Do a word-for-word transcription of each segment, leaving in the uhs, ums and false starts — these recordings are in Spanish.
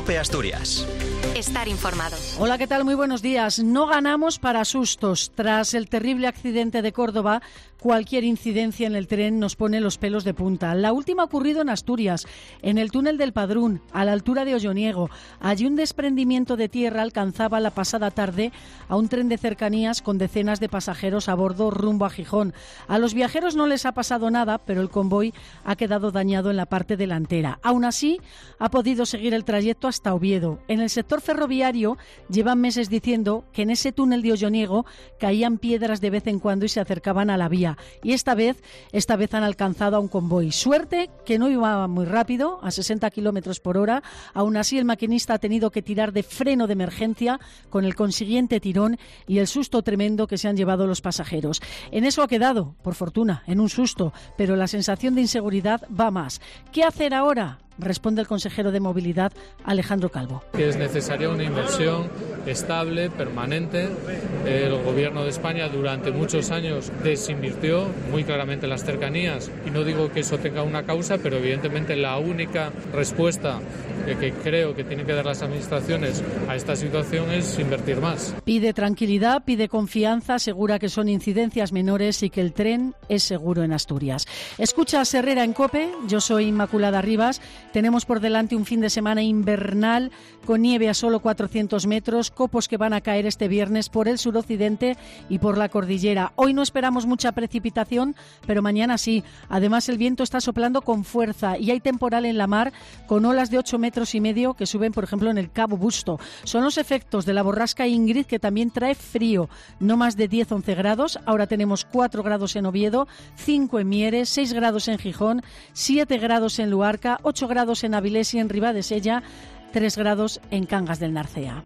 COPE Asturias. Estar informado. Hola, ¿qué tal? Muy buenos días. No ganamos para sustos. Tras el terrible accidente de Córdoba, cualquier incidencia en el tren nos pone los pelos de punta. La última ha ocurrido en Asturias, en el túnel del Padrún, a la altura de Olloniego. Allí un desprendimiento de tierra alcanzaba la pasada tarde a un tren de cercanías con decenas de pasajeros a bordo rumbo a Gijón. A los viajeros no les ha pasado nada, pero el convoy ha quedado dañado en la parte delantera. Aún así, ha podido seguir el trayecto hasta Oviedo. En el sector ferroviario llevan meses diciendo que en ese túnel de Olloniego caían piedras de vez en cuando y se acercaban a la vía. Y esta vez, esta vez han alcanzado a un convoy. Suerte que no iba muy rápido, a sesenta kilómetros por hora. Aún así, el maquinista ha tenido que tirar de freno de emergencia con el consiguiente tirón y el susto tremendo que se han llevado los pasajeros. En eso ha quedado, por fortuna, en un susto, pero la sensación de inseguridad va más. ¿Qué hacer ahora? Responde el consejero de Movilidad, Alejandro Calvo. Que es necesaria una inversión estable, permanente. El Gobierno de España durante muchos años desinvirtió muy claramente las cercanías y no digo que eso tenga una causa, pero evidentemente la única respuesta que creo que tienen que dar las administraciones a esta situación es invertir más. Pide tranquilidad, pide confianza, asegura que son incidencias menores y que el tren es seguro en Asturias. Escucha a Herrera en COPE, yo soy Inmaculada Rivas. Tenemos por delante un fin de semana invernal con nieve a solo cuatrocientos metros, copos que van a caer este viernes por el suroccidente y por la cordillera. Hoy no esperamos mucha precipitación, pero mañana sí. Además, el viento está soplando con fuerza y hay temporal en la mar con olas de ocho metros y medio que suben, por ejemplo, en el Cabo Busto. Son los efectos de la borrasca Ingrid, que también trae frío, no más de diez a once grados. Ahora tenemos cuatro grados en Oviedo, cinco en Mieres, seis grados en Gijón, siete grados en Luarca, ocho grados en Avilés y en Ribadesella, tres grados en Cangas del Narcea.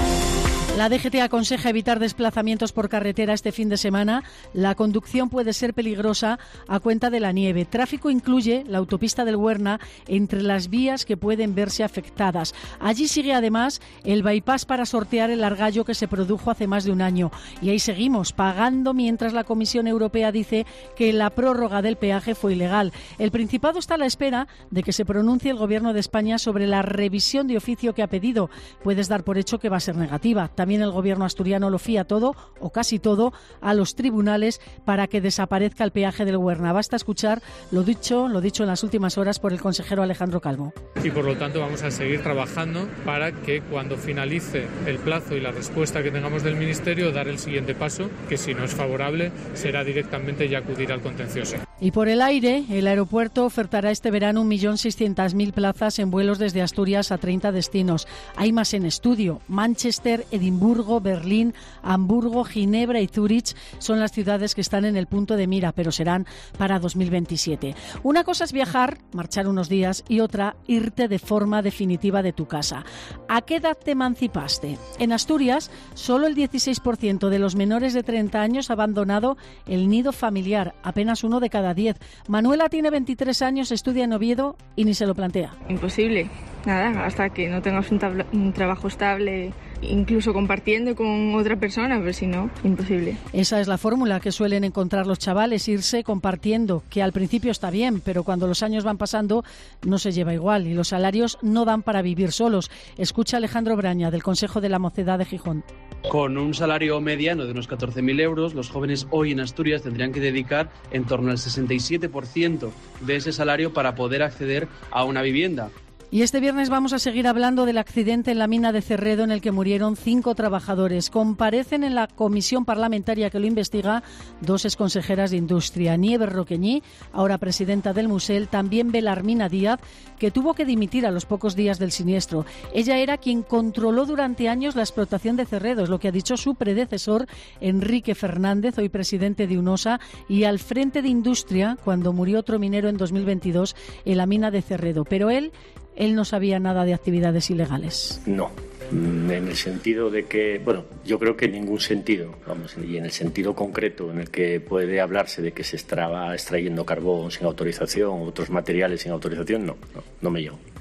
La D G T aconseja evitar desplazamientos por carretera este fin de semana. La conducción puede ser peligrosa a cuenta de la nieve. Tráfico incluye la autopista del Huerna entre las vías que pueden verse afectadas. Allí sigue además el bypass para sortear el argallo que se produjo hace más de un año. Y ahí seguimos pagando mientras la Comisión Europea dice que la prórroga del peaje fue ilegal. El Principado está a la espera de que se pronuncie el Gobierno de España sobre la revisión de oficio que ha pedido. Puedes dar por hecho que va a ser negativa. También el Gobierno asturiano lo fía todo, o casi todo, a los tribunales para que desaparezca el peaje del Huerna. Basta escuchar lo dicho, lo dicho en las últimas horas por el consejero Alejandro Calvo. Y por lo tanto vamos a seguir trabajando para que cuando finalice el plazo y la respuesta que tengamos del Ministerio, dar el siguiente paso, que si no es favorable será directamente ya acudir al contencioso. Y por el aire, el aeropuerto ofertará este verano un millón seiscientas mil plazas en vuelos desde Asturias a treinta destinos. Hay más en estudio. Manchester, Edimburgo, Berlín, Hamburgo, Ginebra y Zúrich son las ciudades que están en el punto de mira, pero serán para dos mil veintisiete. Una cosa es viajar, marchar unos días, y otra, irte de forma definitiva de tu casa. ¿A qué edad te emancipaste? En Asturias, solo el dieciséis por ciento de los menores de treinta años ha abandonado el nido familiar, apenas uno de cada diez. Manuela tiene veintitrés años, estudia en Oviedo y ni se lo plantea. Imposible, nada, hasta que no tengas un, tabla, un trabajo estable, incluso compartiendo con otra persona, pero si no, imposible. Esa es la fórmula que suelen encontrar los chavales, irse compartiendo, que al principio está bien, pero cuando los años van pasando no se lleva igual y los salarios no dan para vivir solos. Escucha a Alejandro Braña, del Consejo de la Mocedad de Gijón. Con un salario mediano de unos catorce mil euros, los jóvenes hoy en Asturias tendrían que dedicar en torno al sesenta y siete por ciento de ese salario para poder acceder a una vivienda. Y este viernes vamos a seguir hablando del accidente en la mina de Cerredo en el que murieron cinco trabajadores. Comparecen en la comisión parlamentaria que lo investiga dos exconsejeras de Industria, Nieves Roqueñí, ahora presidenta del Musel, también Belarmina Díaz, que tuvo que dimitir a los pocos días del siniestro. Ella era quien controló durante años la explotación de Cerredo, es lo que ha dicho su predecesor, Enrique Fernández, hoy presidente de UNOSA, y al frente de Industria cuando murió otro minero en dos mil veintidós en la mina de Cerredo. Pero él... Él no sabía nada de actividades ilegales. No, en el sentido de que, bueno, yo creo que en ningún sentido, vamos, y en el sentido concreto en el que puede hablarse de que se estaba extrayendo carbón sin autorización, otros materiales sin autorización, no, no, no me llegó.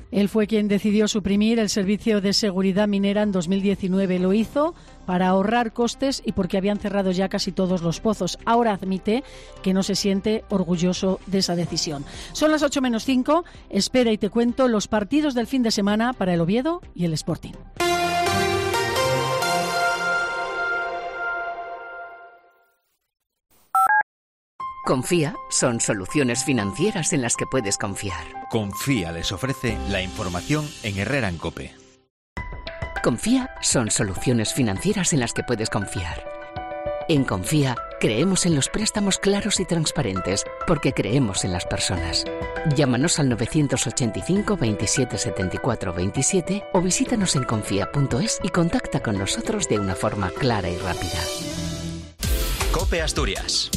Él fue quien decidió suprimir el servicio de seguridad minera en dos mil diecinueve. Lo hizo para ahorrar costes y porque habían cerrado ya casi todos los pozos. Ahora admite que no se siente orgulloso de esa decisión. Son las ocho menos cinco. Espera y te cuento los partidos del fin de semana para el Oviedo y el Sporting. Confía son soluciones financieras en las que puedes confiar. Confía les ofrece la información en Herrera en COPE. Confía son soluciones financieras en las que puedes confiar. En Confía creemos en los préstamos claros y transparentes porque creemos en las personas. Llámanos al novecientos ochenta y cinco veintisiete setenta y cuatro veintisiete o visítanos en confía punto es y contacta con nosotros de una forma clara y rápida. COPE Asturias.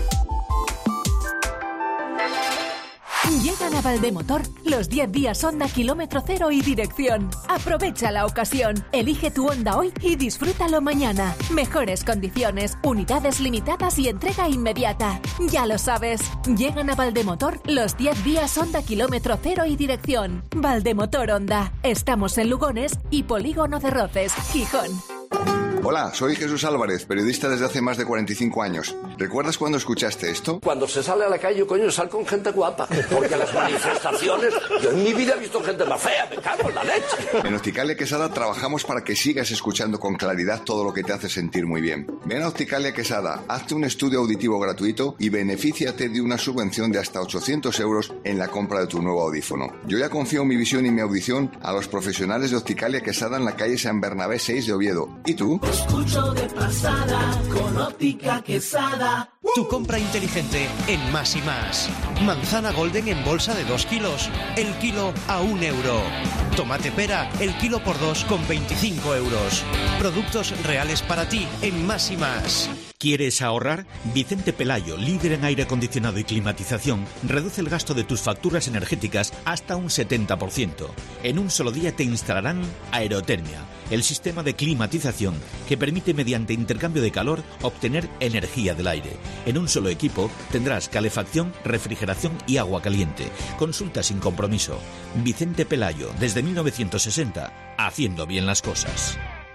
Llegan a Valdemotor los diez días Honda kilómetro cero y dirección. Aprovecha la ocasión. Elige tu Honda hoy y disfrútalo mañana. Mejores condiciones, unidades limitadas y entrega inmediata. Ya lo sabes. Llegan a Valdemotor los diez días Honda kilómetro cero y dirección. Valdemotor Honda. Estamos en Lugones y Polígono de Roces, Gijón. Hola, soy Jesús Álvarez, periodista desde hace más de cuarenta y cinco años. ¿Recuerdas cuando escuchaste esto? Cuando se sale a la calle, coño, sal con gente guapa. Porque las manifestaciones... Yo en mi vida he visto gente más fea, me cago en la leche. En Opticalia Quesada trabajamos para que sigas escuchando con claridad todo lo que te hace sentir muy bien. Ven a Opticalia Quesada, hazte un estudio auditivo gratuito y benefíciate de una subvención de hasta ochocientos euros en la compra de tu nuevo audífono. Yo ya confío mi visión y mi audición a los profesionales de Opticalia Quesada en la calle San Bernabé seis de Oviedo. ¿Y tú? Escucho de pasada con Óptica Quesada. Tu compra inteligente en Más y Más. Manzana Golden en bolsa de dos kilos. El kilo a un euro. Tomate pera, el kilo por dos con veinticinco euros. Productos reales para ti en Más y Más. ¿Quieres ahorrar? Vicente Pelayo, líder en aire acondicionado y climatización, reduce el gasto de tus facturas energéticas hasta un setenta por ciento. En un solo día te instalarán Aerotermia, el sistema de climatización que permite mediante intercambio de calor obtener energía del aire. En un solo equipo tendrás calefacción, refrigeración y agua caliente. Consulta sin compromiso. Vicente Pelayo, desde mil novecientos sesenta, haciendo bien las cosas.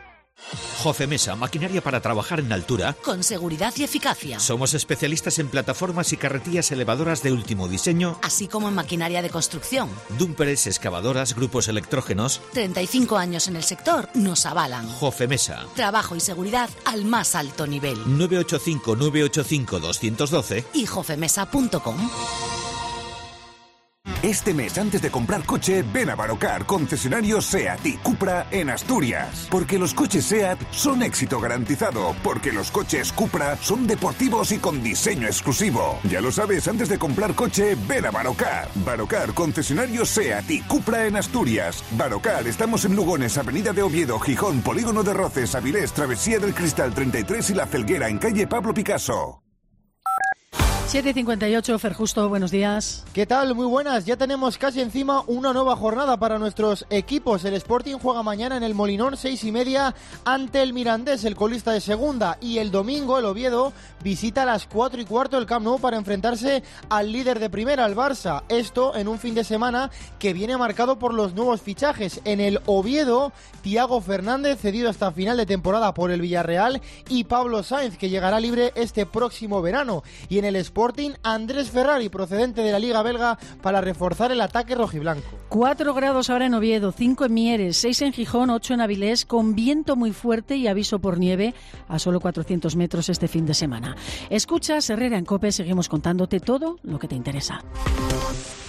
Jofemesa, maquinaria para trabajar en altura. Con seguridad y eficacia. Somos especialistas en plataformas y carretillas elevadoras de último diseño. Así como en maquinaria de construcción. Dúmperes, excavadoras, grupos electrógenos. treinta y cinco años en el sector nos avalan. Jofemesa. Trabajo y seguridad al más alto nivel. nueve ocho cinco, nueve ocho cinco, dos uno dos y jofemesa punto com. Este mes, antes de comprar coche, ven a Barocar, concesionario SEAT y Cupra en Asturias. Porque los coches SEAT son éxito garantizado. Porque los coches Cupra son deportivos y con diseño exclusivo. Ya lo sabes, antes de comprar coche, ven a Barocar. Barocar, concesionario SEAT y Cupra en Asturias. Barocar, estamos en Lugones, Avenida de Oviedo, Gijón, Polígono de Roces, Avilés, Travesía del Cristal treinta y tres y La Felguera, en calle Pablo Picasso. siete y cincuenta y ocho, Fer Justo, buenos días. ¿Qué tal? Muy buenas. Ya tenemos casi encima una nueva jornada para nuestros equipos. El Sporting juega mañana en el Molinón, seis y media, ante el Mirandés, el colista de segunda. Y el domingo, el Oviedo, visita a las cuatro y cuarto el Camp Nou para enfrentarse al líder de primera, el Barça. Esto en un fin de semana que viene marcado por los nuevos fichajes. En el Oviedo, Thiago Fernández, cedido hasta final de temporada por el Villarreal, y Pablo Sainz, que llegará libre este próximo verano. Y en el Sporting, Andrés Ferrari, procedente de la Liga Belga, para reforzar el ataque rojiblanco. Cuatro grados ahora en Oviedo, cinco en Mieres, seis en Gijón, ocho en Avilés, con viento muy fuerte y aviso por nieve a solo cuatrocientos metros este fin de semana. Escuchas Herrera en COPE, seguimos contándote todo lo que te interesa.